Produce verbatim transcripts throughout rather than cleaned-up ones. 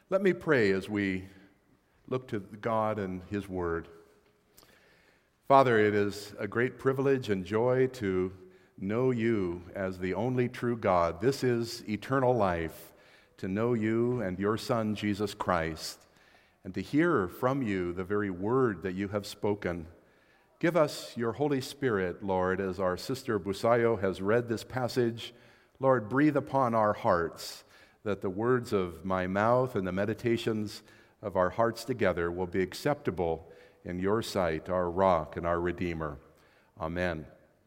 Let me pray as we look to God and His Word. Father, it is a great privilege and joy to know You as the only true God. This is eternal life, to know You and Your Son, Jesus Christ, and to hear from You the very word that You have spoken. Give us Your Holy Spirit, Lord, as our sister Busayo has read this passage. Lord, breathe upon our hearts, that the words of my mouth and the meditations of our hearts together will be acceptable in Your sight, our rock and our Redeemer. Amen.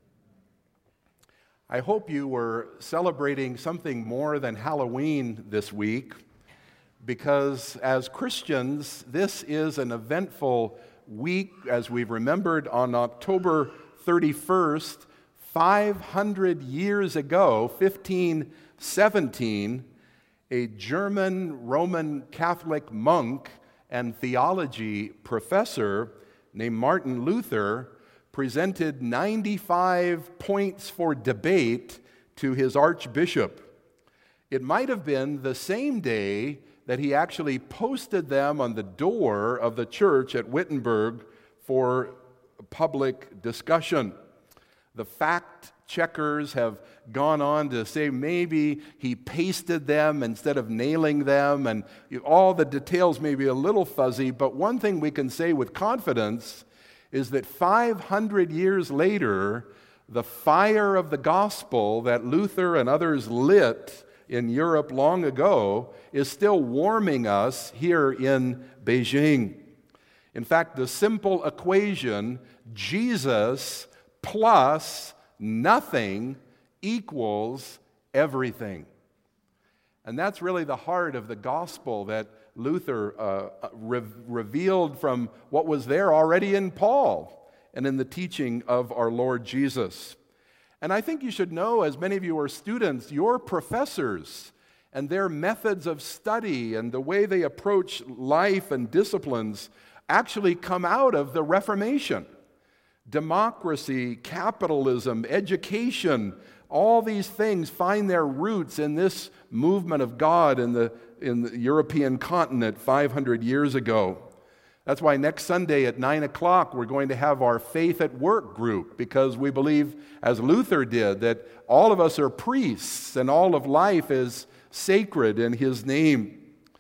I hope you were celebrating something more than Halloween this week, because as Christians, this is an eventful week, as we've remembered on October thirty-first, five hundred years ago, fifteen seventeen, a German Roman Catholic monk and theology professor named Martin Luther presented ninety-five points for debate to his archbishop. It might have been the same day that he actually posted them on the door of the church at Wittenberg for public discussion. The fact checkers have gone on to say maybe he pasted them instead of nailing them, and all the details may be a little fuzzy, but one thing we can say with confidence is that five hundred years later, the fire of the gospel that Luther and others lit in Europe long ago is still warming us here in Beijing. In fact, the simple equation, Jesus plus nothing equals everything. And that's really the heart of the gospel that Luther uh, re- revealed from what was there already in Paul and in the teaching of our Lord Jesus. And I think you should know, as many of you are students, your professors and their methods of study and the way they approach life and disciplines actually come out of the Reformation. Democracy, capitalism, education, all these things find their roots in this movement of God in the, in the European continent five hundred years ago. That's why next Sunday at nine o'clock we're going to have our Faith at Work group, because we believe, as Luther did, that all of us are priests and all of life is sacred in His name.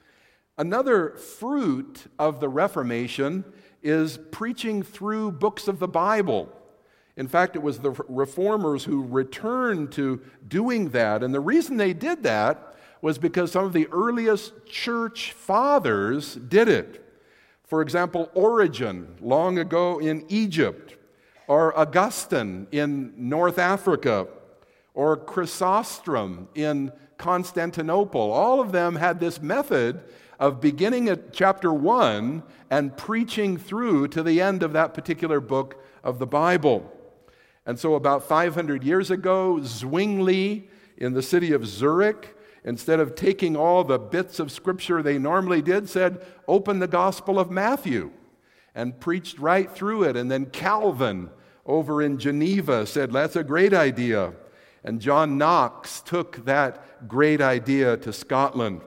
Another fruit of the Reformation is preaching through books of the Bible. In fact, it was the reformers who returned to doing that. And the reason they did that was because some of the earliest church fathers did it. For example, Origen, long ago in Egypt, or Augustine in North Africa, or Chrysostom in Constantinople. All of them had this method of beginning at chapter one and preaching through to the end of that particular book of the Bible. And so about five hundred years ago, Zwingli in the city of Zurich, instead of taking all the bits of scripture they normally did, said, open the Gospel of Matthew, and preached right through it. And then Calvin over in Geneva said, that's a great idea. And John Knox took that great idea to Scotland.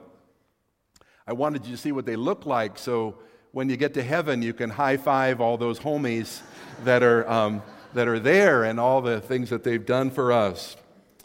I wanted you to see what they look like, so when you get to heaven, you can high-five all those homies that are um, that are there and all the things that they've done for us.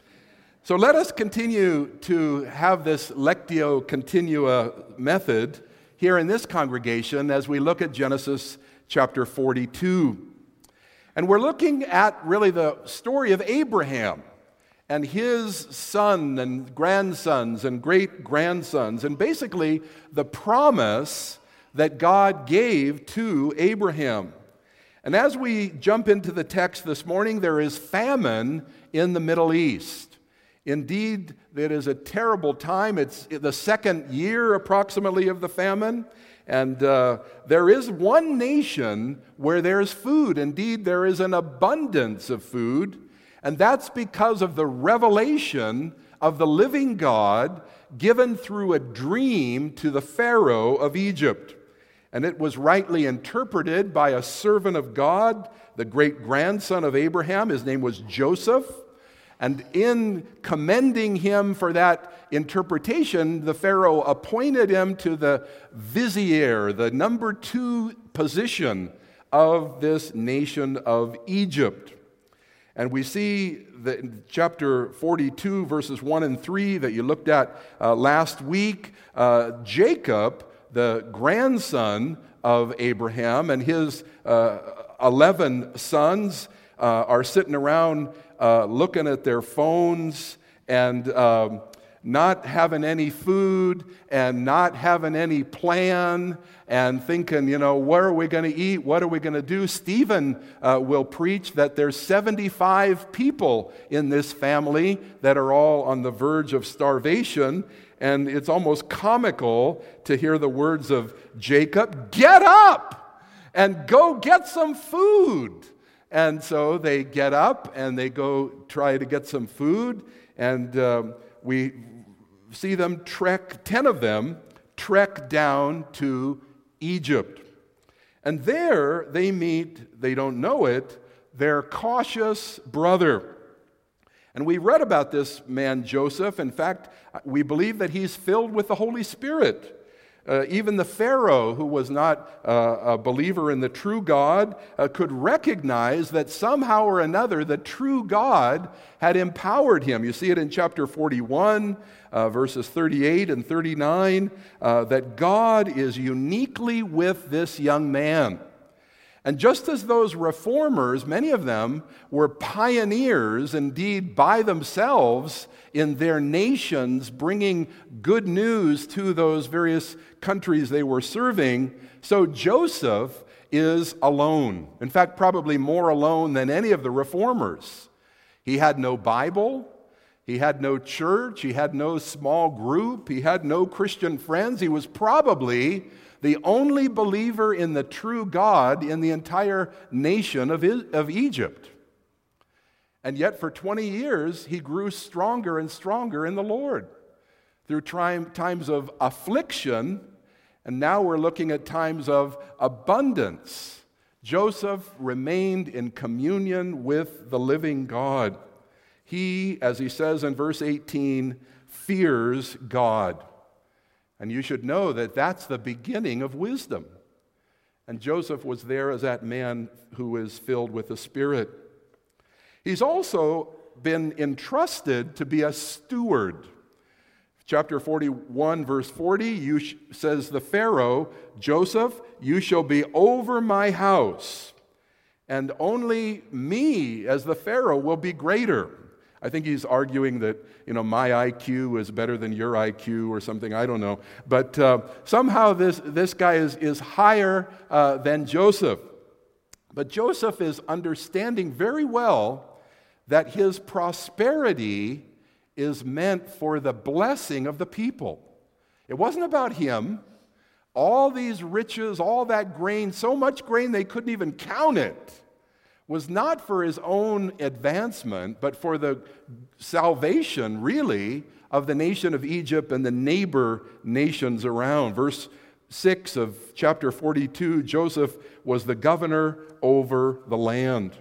So let us continue to have this Lectio Continua method here in this congregation as we look at Genesis chapter forty-two. And we're looking at really the story of Abraham and his son and grandsons and great-grandsons, and basically the promise that God gave to Abraham. And as we jump into the text this morning, there is famine in the Middle East. Indeed, it is a terrible time. It's the second year approximately of the famine, and uh, there is one nation where there's food. Indeed, there is an abundance of food. And that's because of the revelation of the living God given through a dream to the Pharaoh of Egypt. And it was rightly interpreted by a servant of God, the great-grandson of Abraham. His name was Joseph. And in commending him for that interpretation, the Pharaoh appointed him to the vizier, the number two position of this nation of Egypt. And we see that in chapter forty-two, verses one and three that you looked at uh, last week, uh, Jacob, the grandson of Abraham, and his uh, eleven sons uh, are sitting around uh, looking at their phones and um, not having any food and not having any plan and thinking, you know, where are we going to eat? What are we going to do? Stephen uh, will preach that there's seventy-five people in this family that are all on the verge of starvation. And it's almost comical to hear the words of Jacob, "Get up and go get some food." And so they get up and they go try to get some food. And um, we see them trek, ten of them, trek down to Egypt. And there they meet, they don't know it, their cautious brother. And we read about this man Joseph. In fact, we believe that he's filled with the Holy Spirit. Uh, even the Pharaoh, who was not uh, a believer in the true God, uh, could recognize that somehow or another the true God had empowered him. You see it in chapter forty-one, uh, verses thirty-eight and thirty-nine, uh, that God is uniquely with this young man. And just as those reformers, many of them were pioneers indeed by themselves in their nations, bringing good news to those various countries they were serving, so Joseph is alone. In fact, probably more alone than any of the reformers. He had no Bible. He had no church. He had no small group. He had no Christian friends. He was probably the only believer in the true God in the entire nation of, of Egypt. And yet for twenty years, he grew stronger and stronger in the Lord through times of affliction, and now we're looking at times of abundance. Joseph remained in communion with the living God. He, as he says in verse eighteen, fears God. And you should know that that's the beginning of wisdom. And Joseph was there as that man who is filled with the Spirit. He's also been entrusted to be a steward. Chapter forty-one, verse forty, you sh- says the Pharaoh, "Joseph, you shall be over my house, and only me as the Pharaoh will be greater." I think he's arguing that, you know, my I Q is better than your I Q or something, I don't know. But uh, somehow this, this guy is, is higher uh, than Joseph. But Joseph is understanding very well that his prosperity is meant for the blessing of the people. It wasn't about him. All these riches, all that grain, so much grain they couldn't even count it, was not for his own advancement, but for the salvation, really, of the nation of Egypt and the neighbor nations around. Verse six of chapter forty-two, Joseph was the governor over the land.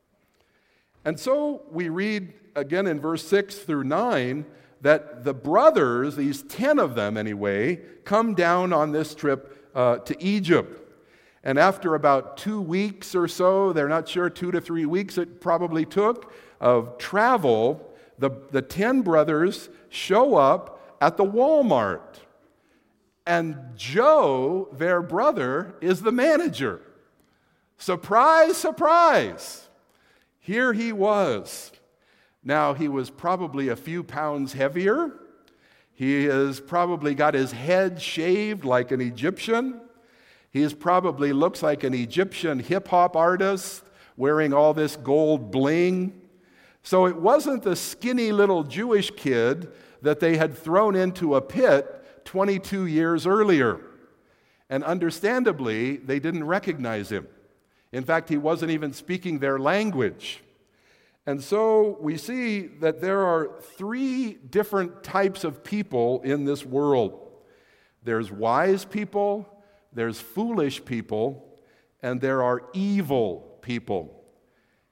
And so we read again in verse six through nine that the brothers, these ten of them anyway, come down on this trip uh, to Egypt. And after about two weeks or so, they're not sure, two to three weeks it probably took, of travel, the, the ten brothers show up at the Walmart. And Joe, their brother, is the manager. Surprise, surprise. Here he was. Now, he was probably a few pounds heavier. He has probably got his head shaved like an Egyptian. He probably looks like an Egyptian hip-hop artist wearing all this gold bling. So it wasn't the skinny little Jewish kid that they had thrown into a pit twenty-two years earlier. And understandably, they didn't recognize him. In fact, he wasn't even speaking their language. And so we see that there are three different types of people in this world. There's wise people, there's foolish people, and there are evil people.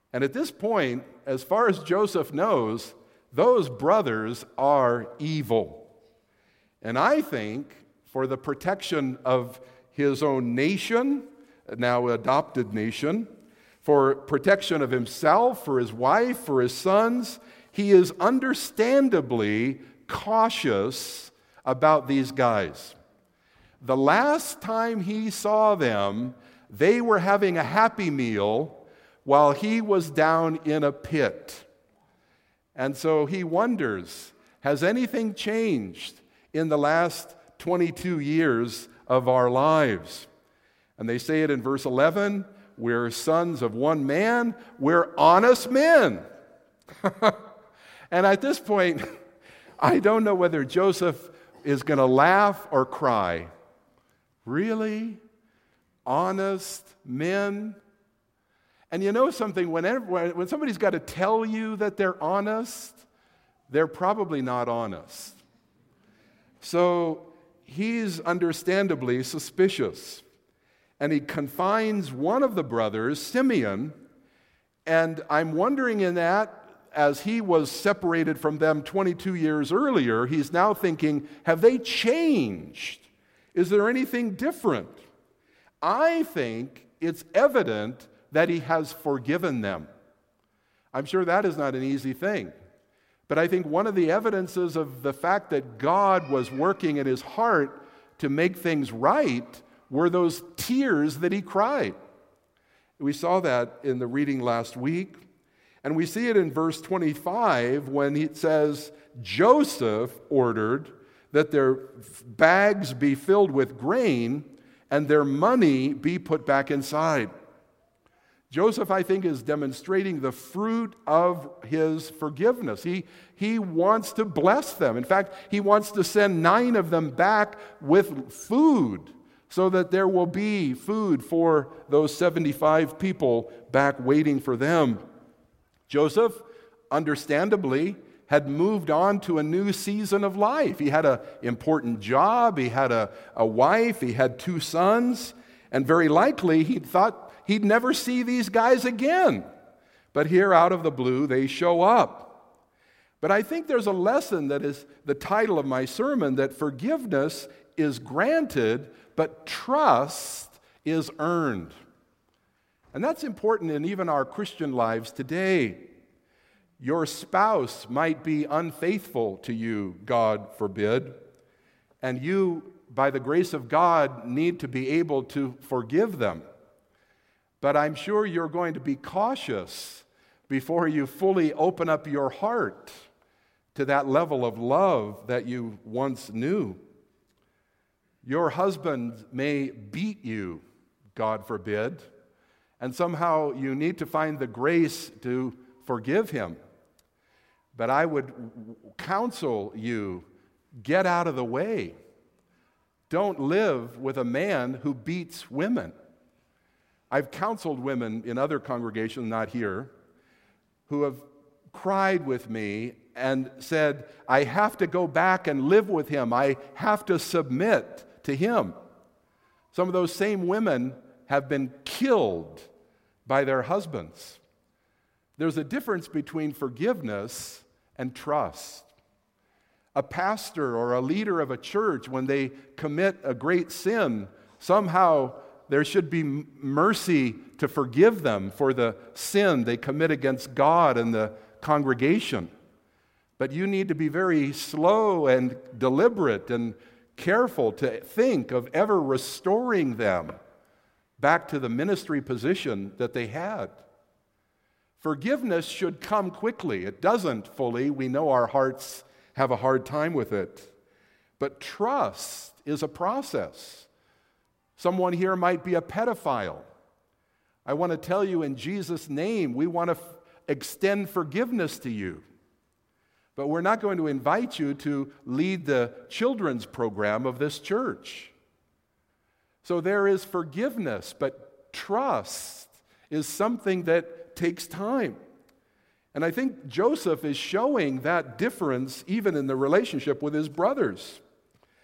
And at this point, as far as Joseph knows, those brothers are evil. And I think for the protection of his own nation, now adopted nation, for protection of himself, for his wife, for his sons, he is understandably cautious about these guys. The last time he saw them, they were having a happy meal while he was down in a pit. And so he wonders, has anything changed in the last twenty-two years of our lives? And they say it in verse eleven, we're sons of one man, we're honest men. And at this point, I don't know whether Joseph is going to laugh or cry. Really? Honest men? And you know something, whenever, when somebody's got to tell you that they're honest, they're probably not honest. So he's understandably suspicious. And he confines one of the brothers, Simeon, and I'm wondering in that, as he was separated from them twenty-two years earlier, he's now thinking, have they changed? Is there anything different? I think it's evident that he has forgiven them. I'm sure that is not an easy thing. But I think one of the evidences of the fact that God was working in his heart to make things right were those tears that he cried. We saw that in the reading last week. And we see it in verse twenty-five when it says, Joseph ordered that their bags be filled with grain and their money be put back inside. Joseph, I think, is demonstrating the fruit of his forgiveness. He, he wants to bless them. In fact, he wants to send nine of them back with food so that there will be food for those seventy-five people back waiting for them. Joseph, understandably, had moved on to a new season of life. He had an important job, he had a, a wife, he had two sons, and very likely he thought he'd never see these guys again. But here, out of the blue, they show up. But I think there's a lesson that is the title of my sermon, that forgiveness is granted, but trust is earned. And that's important in even our Christian lives today. Your spouse might be unfaithful to you, God forbid, and you, by the grace of God, need to be able to forgive them. But I'm sure you're going to be cautious before you fully open up your heart to that level of love that you once knew. Your husband may beat you, God forbid, and somehow you need to find the grace to forgive him. But I would counsel you, get out of the way. Don't live with a man who beats women. I've counseled women in other congregations, not here, who have cried with me and said, I have to go back and live with him. I have to submit to him. Some of those same women have been killed by their husbands. There's a difference between forgiveness and trust. A pastor or a leader of a church, when they commit a great sin, somehow there should be mercy to forgive them for the sin they commit against God and the congregation. But you need to be very slow and deliberate and careful to think of ever restoring them back to the ministry position that they had. Forgiveness should come quickly. It doesn't fully. We know our hearts have a hard time with it. But trust is a process. Someone here might be a pedophile. I want to tell you, in Jesus' name, we want to f- extend forgiveness to you. But we're not going to invite you to lead the children's program of this church. So there is forgiveness, but trust is something that takes time. And I think Joseph is showing that difference even in the relationship with his brothers.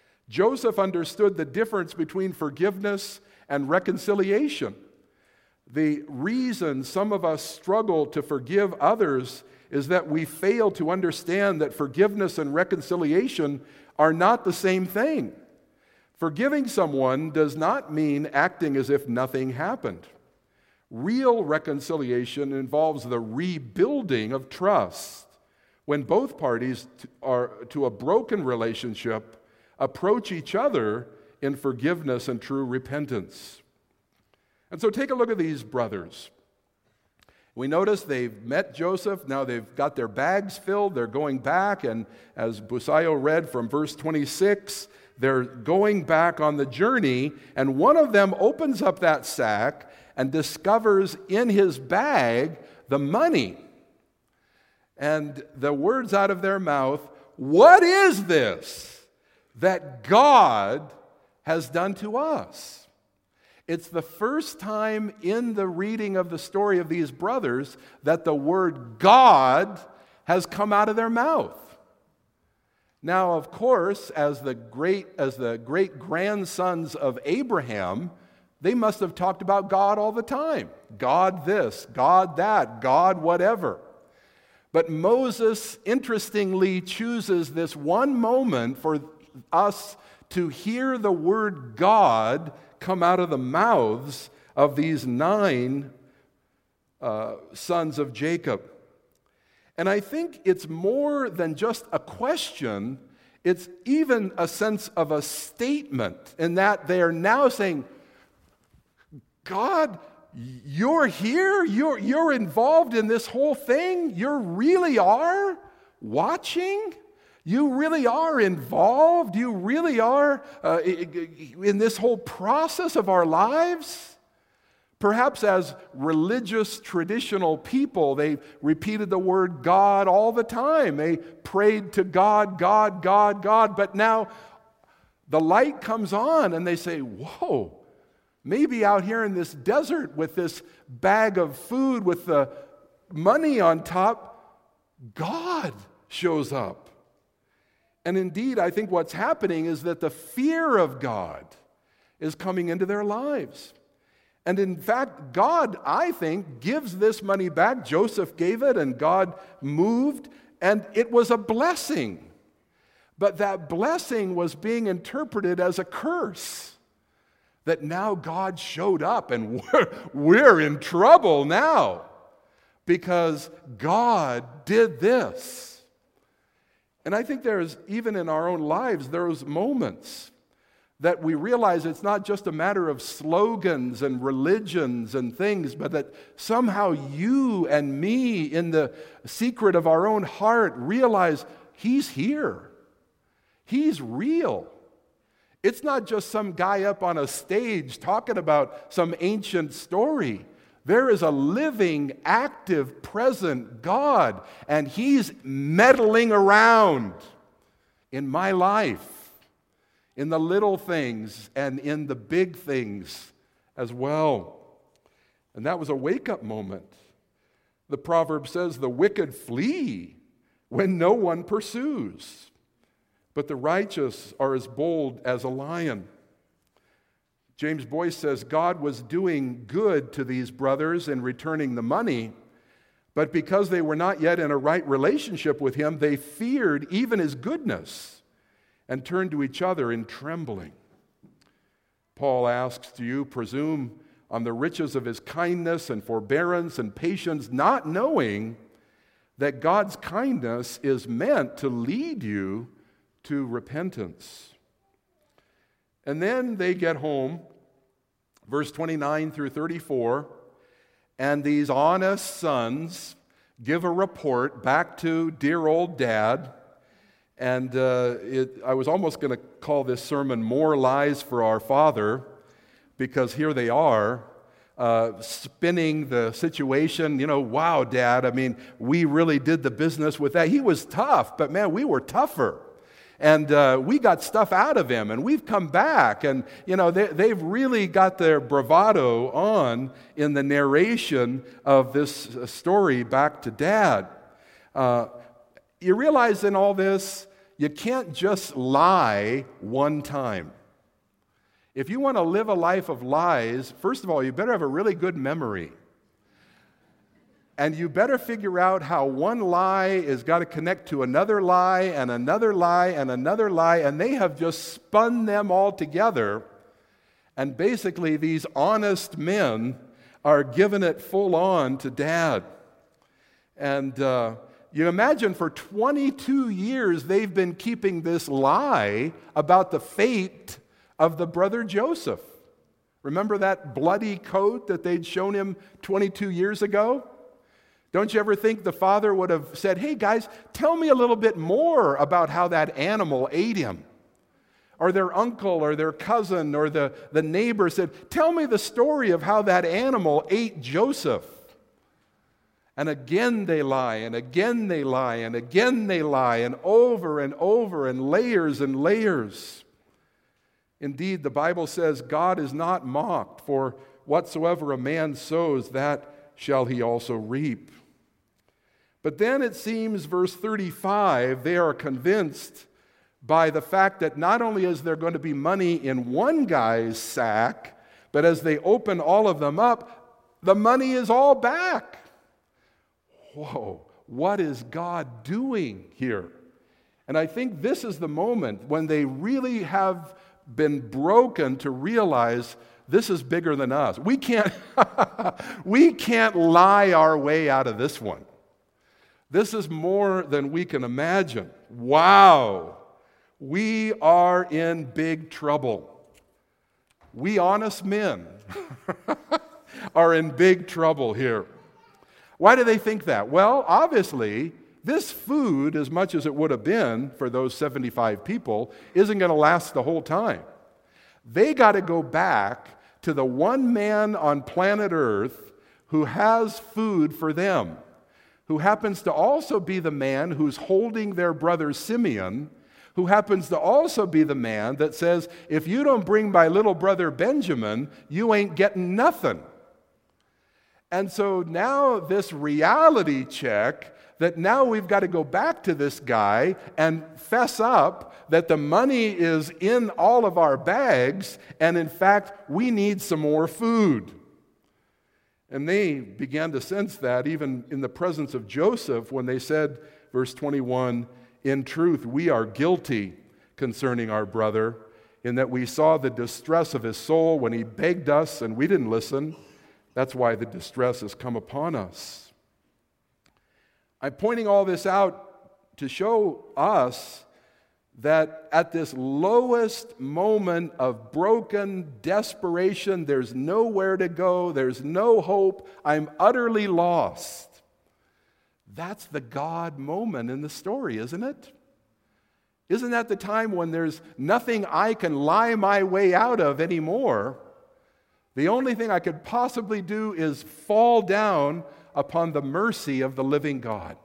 Joseph understood the difference between forgiveness and reconciliation. The reason some of us struggle to forgive others is that we fail to understand that forgiveness and reconciliation are not the same thing. Forgiving someone does not mean acting as if nothing happened. Real reconciliation involves the rebuilding of trust when both parties are to a broken relationship approach each other in forgiveness and true repentance. And so take a look at these brothers. We notice they've met Joseph. Now they've got their bags filled. They're going back. And as Busayo read from verse twenty-six, they're going back on the journey. And one of them opens up that sack and discovers in his bag the money. And the words out of their mouth, "What is this that God has done to us?" It's the first time in the reading of the story of these brothers that the word God has come out of their mouth. Now, of course, as the great as the great grandsons of Abraham, they must have talked about God all the time. God this, God that, God whatever. But Moses, interestingly, chooses this one moment for us to hear the word God come out of the mouths of these nine uh, sons of Jacob. And I think it's more than just a question, it's even a sense of a statement, in that they are now saying, God, you're here? You're, you're involved in this whole thing? You really are watching? You really are involved? You really are uh, in this whole process of our lives? Perhaps as religious, traditional people, they repeated the word God all the time. They prayed to God, God, God, God. But now the light comes on and they say, whoa, maybe out here in this desert with this bag of food with the money on top, God shows up. And indeed, I think what's happening is that the fear of God is coming into their lives. And in fact, God, I think, gives this money back. Joseph gave it, and God moved, and it was a blessing. But that blessing was being interpreted as a curse. That now God showed up, and we're, we're in trouble now because God did this. And I think there's, even in our own lives, those moments that we realize it's not just a matter of slogans and religions and things, but that somehow you and me, in the secret of our own heart, realize He's here. He's real. It's not just some guy up on a stage talking about some ancient story. There is a living, active, present God, and He's meddling around in my life, in the little things and in the big things as well. And that was a wake-up moment. The proverb says, the wicked flee when no one pursues, but the righteous are as bold as a lion. James Boyce says God was doing good to these brothers in returning the money, but because they were not yet in a right relationship with Him, they feared even His goodness and turned to each other in trembling. Paul asks, do you presume on the riches of His kindness and forbearance and patience, not knowing that God's kindness is meant to lead you to repentance? And then they get home, verse twenty-nine through thirty-four, and these honest sons give a report back to dear old dad. And uh, it, I was almost going to call this sermon More Lies for Our Father, because here they are, uh, spinning the situation. You know, wow, Dad, I mean, we really did the business with that. He was tough, but man, we were tougher. And uh, we got stuff out of him, and we've come back. And, you know, they, they've really got their bravado on in the narration of this story back to Dad. Uh, you realize in all this, you can't just lie one time. If you want to live a life of lies, first of all, you better have a really good memory. And you better figure out how one lie is got to connect to another lie and another lie and another lie, and they have just spun them all together. And basically, these honest men are giving it full on to Dad. And uh, you imagine for twenty-two years they've been keeping this lie about the fate of the brother Joseph. Remember that bloody coat that they'd shown him twenty-two years ago? Don't you ever think the father would have said, hey guys, tell me a little bit more about how that animal ate him? Or their uncle or their cousin or the, the neighbor said, tell me the story of how that animal ate Joseph. And again they lie, and again they lie, and again they lie, and over and over, and layers and layers. Indeed, the Bible says God is not mocked, for whatsoever a man sows, that shall he also reap. But then it seems, verse thirty-five, they are convinced by the fact that not only is there going to be money in one guy's sack, but as they open all of them up, the money is all back. Whoa, what is God doing here? And I think this is the moment when they really have been broken to realize this is bigger than us. We can't, we can't lie our way out of this one. This is more than we can imagine. Wow, we are in big trouble. We honest men are in big trouble here. Why do they think that? Well, obviously, this food, as much as it would have been for those seventy-five people, isn't going to last the whole time. They got to go back to the one man on planet Earth who has food for them, who happens to also be the man who's holding their brother Simeon, who happens to also be the man that says, if you don't bring my little brother Benjamin, you ain't getting nothing. And so now this reality check that now we've got to go back to this guy and fess up that the money is in all of our bags, and in fact, we need some more food. And they began to sense that even in the presence of Joseph when they said, verse twenty-one, in truth, we are guilty concerning our brother, in that we saw the distress of his soul when he begged us and we didn't listen. That's why the distress has come upon us. I'm pointing all this out to show us that at this lowest moment of broken desperation, there's nowhere to go, there's no hope, I'm utterly lost. That's the God moment in the story, isn't it? Isn't that the time when there's nothing I can lie my way out of anymore? The only thing I could possibly do is fall down upon the mercy of the living God.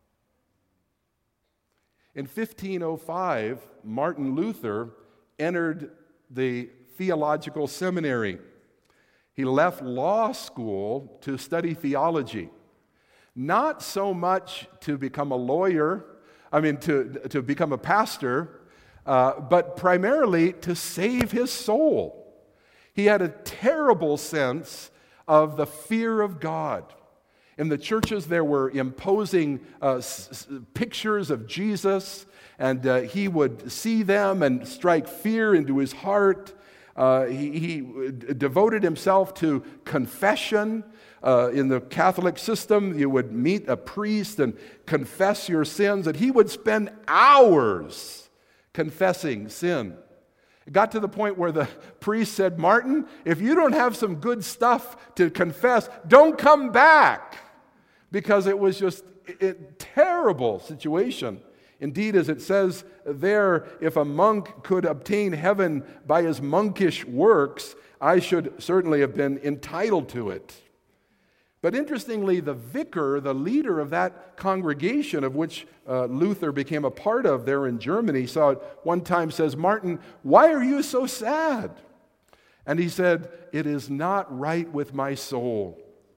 In fifteen oh five, Martin Luther entered the theological seminary. He left law school to study theology. Not so much to become a lawyer, I mean, to, to become a pastor, uh, but primarily to save his soul. He had a terrible sense of the fear of God. In the churches, there were imposing uh, s- s- pictures of Jesus, and uh, he would see them and strike fear into his heart. Uh, he, he devoted himself to confession. Uh, in the Catholic system, you would meet a priest and confess your sins, and he would spend hours confessing sin. It got to the point where the priest said, Martin, if you don't have some good stuff to confess, don't come back. Because it was just a terrible situation. Indeed, as it says there, if a monk could obtain heaven by his monkish works, I should certainly have been entitled to it. But interestingly, the vicar, the leader of that congregation of which uh, Luther became a part of there in Germany, saw it one time, says, Martin, why are you so sad? And he said, it is not right with my soul.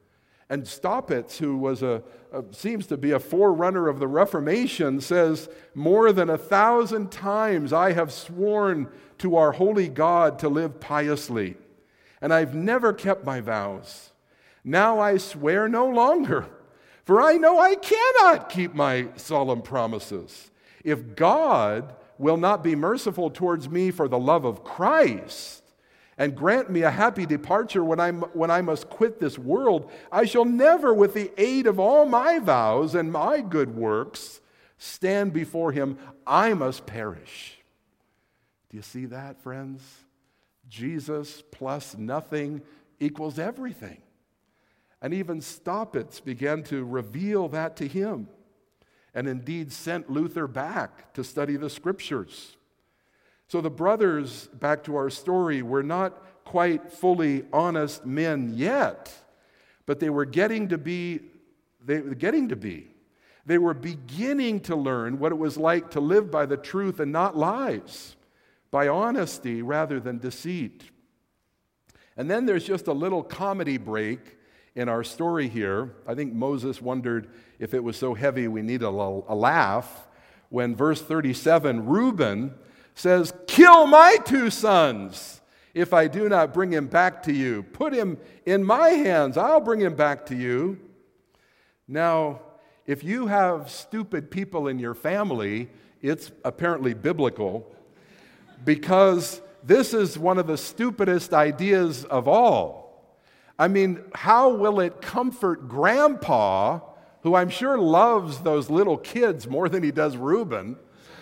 And Staupitz, who was a, a seems to be a forerunner of the Reformation, says, "More than a thousand times I have sworn to our holy God to live piously, and I've never kept my vows. Now I swear no longer, for I know I cannot keep my solemn promises. If God will not be merciful towards me for the love of Christ, and grant me a happy departure when I, when I must quit this world, I shall never, with the aid of all my vows and my good works, stand before him. I must perish." Do you see that, friends? Jesus plus nothing equals everything. And even Staupitz began to reveal that to him, and indeed sent Luther back to study the Scriptures. So the brothers, back to our story, were not quite fully honest men yet, but they were getting to be, they were getting to be. They were beginning to learn what it was like to live by the truth and not lies, by honesty rather than deceit. And then there's just a little comedy break in our story here. I think Moses wondered if it was so heavy we need a, a laugh, when verse thirty-seven, Reuben says, "Kill my two sons if I do not bring him back to you. Put him in my hands, I'll bring him back to you." Now, if you have stupid people in your family, it's apparently biblical, because this is one of the stupidest ideas of all. I mean, how will it comfort Grandpa, who I'm sure loves those little kids more than he does Reuben?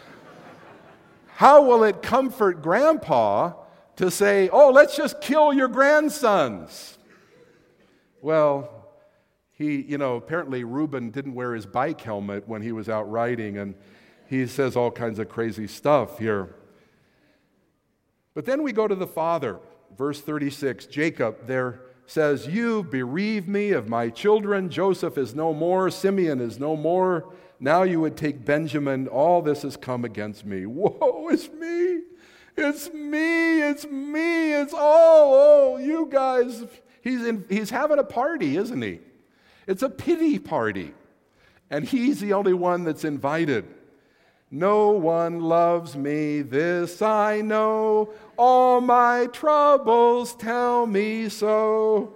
How will it comfort Grandpa to say, "Oh, let's just kill your grandsons"? Well, he, you know, apparently Reuben didn't wear his bike helmet when he was out riding, and he says all kinds of crazy stuff here. But then we go to the father. Verse thirty-six, Jacob there says, "You bereave me of my children. Joseph is no more. Simeon is no more. Now you would take Benjamin. All this has come against me. Woe is me. It's me. It's me. It's oh, oh, you guys." He's, in, he's having a party, isn't he? It's a pity party. And he's the only one that's invited. "No one loves me, this I know. All my troubles tell me so."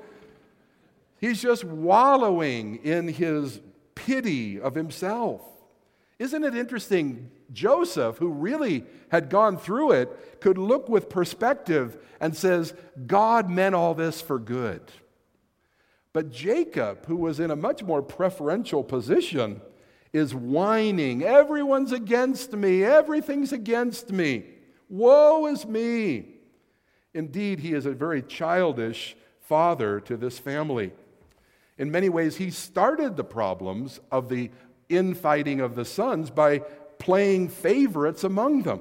He's just wallowing in his pity of himself. Isn't it interesting? Joseph, who really had gone through it, could look with perspective and says, God meant all this for good. But Jacob, who was in a much more preferential position, is whining, "Everyone's against me. Everything's against me. Woe is me." Indeed, he is a very childish father to this family. In many ways, he started the problems of the infighting of the sons by playing favorites among them.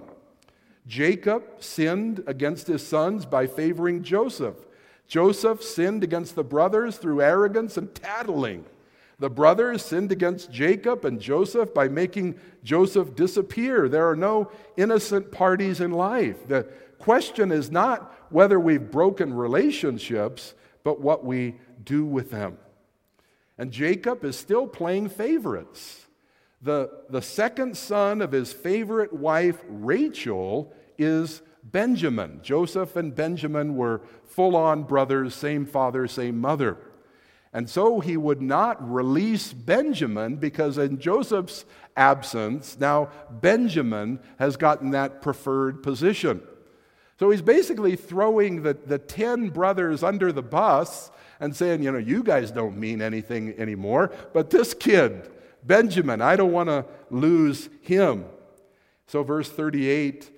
Jacob sinned against his sons by favoring Joseph. Joseph sinned against the brothers through arrogance and tattling. The brothers sinned against Jacob and Joseph by making Joseph disappear. There are no innocent parties in life. The question is not whether we've broken relationships, but what we do with them. And Jacob is still playing favorites. The, the second son of his favorite wife, Rachel, is Benjamin. Joseph and Benjamin were full-on brothers, same father, same mother. And so he would not release Benjamin because in Joseph's absence, now Benjamin has gotten that preferred position. So he's basically throwing the, the ten brothers under the bus and saying, you know, you guys don't mean anything anymore, but this kid, Benjamin, I don't want to lose him. So verse thirty-eight,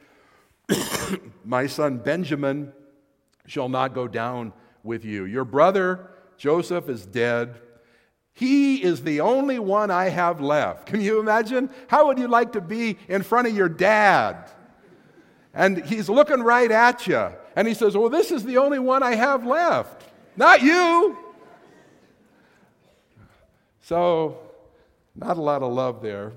my son Benjamin shall not go down with you. Your brother Joseph is dead. He is the only one I have left. Can you imagine? How would you like to be in front of your dad? And he's looking right at you. And he says, well, this is the only one I have left. Not you. So, not a lot of love there.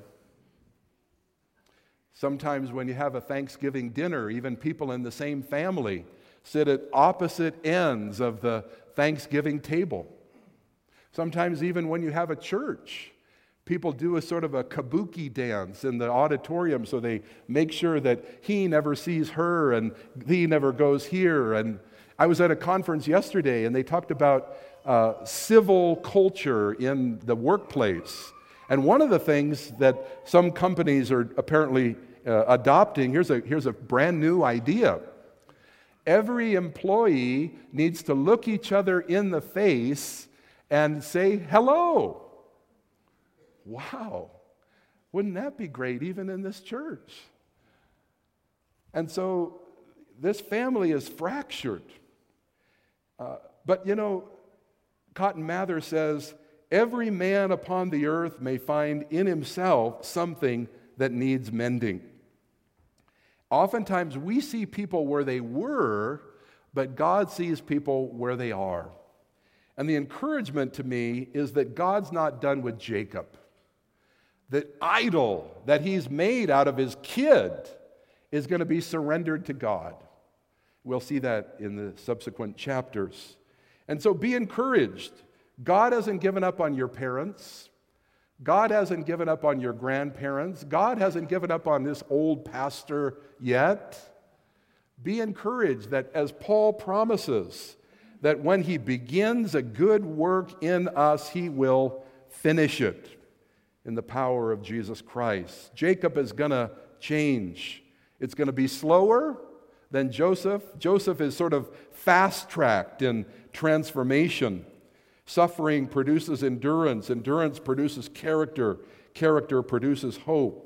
Sometimes when you have a Thanksgiving dinner, even people in the same family sit at opposite ends of the Thanksgiving table. Sometimes even when you have a church, people do a sort of a kabuki dance in the auditorium, so they make sure that he never sees her and he never goes here. And I was at a conference yesterday, and they talked about uh, civil culture in the workplace. And one of the things that some companies are apparently uh, adopting, here's a, here's a brand new idea. Every employee needs to look each other in the face and say hello. Wow, wouldn't that be great even in this church? And so this family is fractured. Uh, but you know, Cotton Mather says, every man upon the earth may find in himself something that needs mending. Oftentimes we see people where they were, but God sees people where they are. And the encouragement to me is that God's not done with Jacob. The idol that he's made out of his kid is going to be surrendered to God. We'll see that in the subsequent chapters. And so be encouraged. God hasn't given up on your parents. God hasn't given up on your grandparents. God hasn't given up on this old pastor yet. Be encouraged that as Paul promises, that when he begins a good work in us, he will finish it in the power of Jesus Christ. Jacob is going to change. It's going to be slower than Joseph. Joseph is sort of fast-tracked in transformation. Suffering produces endurance. Endurance produces character. Character produces hope.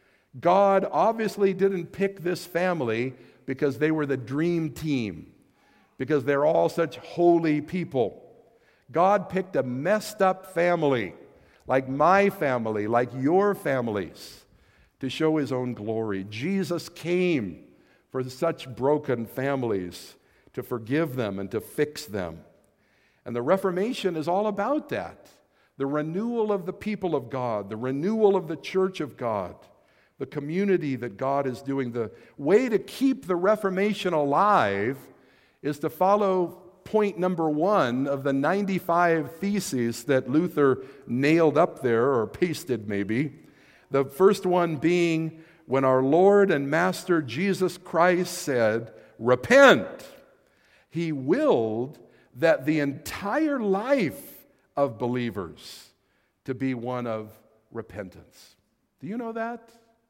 God obviously didn't pick this family because they were the dream team, because they're all such holy people. God picked a messed up family, like my family, like your families, to show his own glory. Jesus came for such broken families to forgive them and to fix them. And the Reformation is all about that. The renewal of the people of God, the renewal of the church of God, the community that God is doing. The way to keep the Reformation alive is to follow point number one of the ninety-five theses that Luther nailed up there, or pasted maybe. The first one being, when our Lord and Master Jesus Christ said, "Repent," he willed that the entire life of believers to be one of repentance. Do you know that?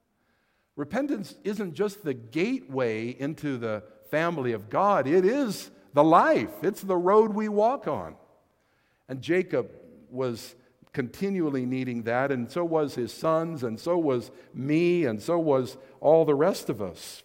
Repentance isn't just the gateway into the family of God. It is the life. It's the road we walk on. And Jacob was continually needing that, and so was his sons, and so was me, and so was all the rest of us.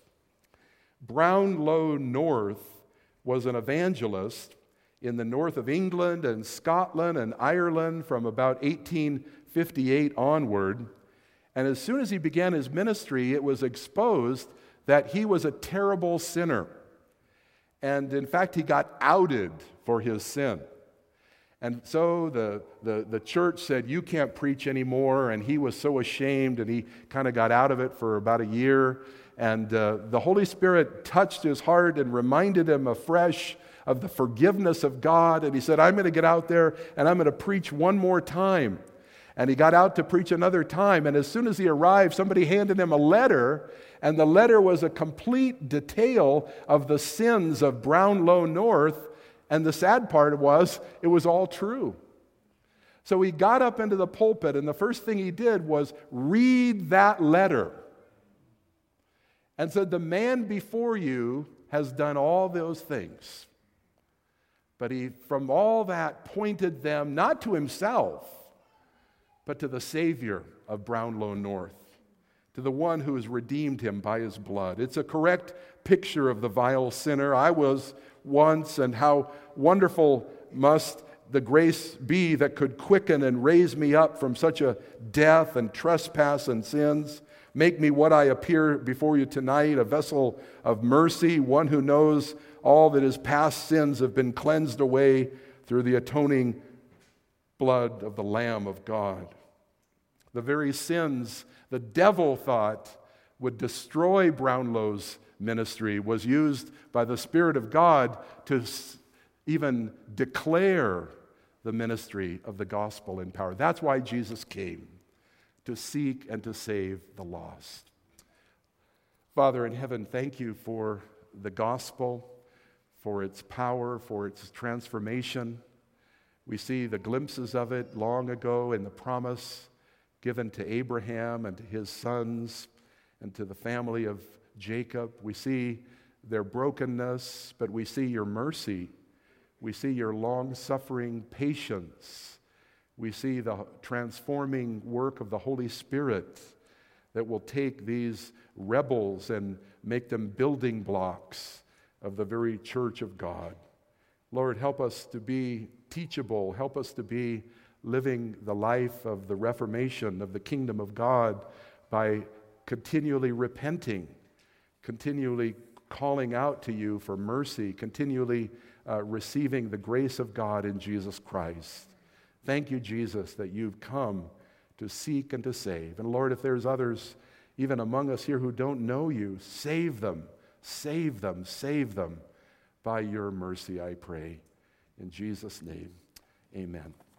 Brownlow North was an evangelist in the north of England and Scotland and Ireland from about eighteen fifty-eight onward. And as soon as he began his ministry, it was exposed that he was a terrible sinner. And in fact, he got outed for his sin. And so the, the, the church said, "You can't preach anymore." And he was so ashamed, and he kind of got out of it for about a year. And uh, the Holy Spirit touched his heart and reminded him afresh of the forgiveness of God. And he said, "I'm going to get out there and I'm going to preach one more time." And he got out to preach another time. And as soon as he arrived, somebody handed him a letter. And the letter was a complete detail of the sins of Brownlow North. And the sad part was, it was all true. So he got up into the pulpit, and the first thing he did was read that letter and said, "The man before you has done all those things." But he, from all that, pointed them not to himself, but to the Savior of Brownlow North, to the one who has redeemed him by his blood. It's a correct picture of the vile sinner I was once, and how wonderful must the grace be that could quicken and raise me up from such a death and trespass and sins. Make me what I appear before you tonight, a vessel of mercy, one who knows all that his past sins have been cleansed away through the atoning blood of the Lamb of God. The very sins the devil thought would destroy Brownlow's ministry was used by the Spirit of God to even declare the ministry of the gospel in power. That's why Jesus came, to seek and to save the lost. Father in heaven, thank you for the gospel, for its power, for its transformation. We see the glimpses of it long ago in the promise given to Abraham and to his sons and to the family of Jacob. We see their brokenness, but we see your mercy. We see your long-suffering patience. We see the transforming work of the Holy Spirit that will take these rebels and make them building blocks of the very church of God. Lord, help us to be teachable. Help us to be living the life of the Reformation of the kingdom of God by continually repenting, continually calling out to you for mercy, continually uh, receiving the grace of God in Jesus Christ. Thank you, Jesus, that you've come to seek and to save. And Lord, if there's others even among us here who don't know you, save them, save them, save them by your mercy, I pray. In Jesus' name, amen.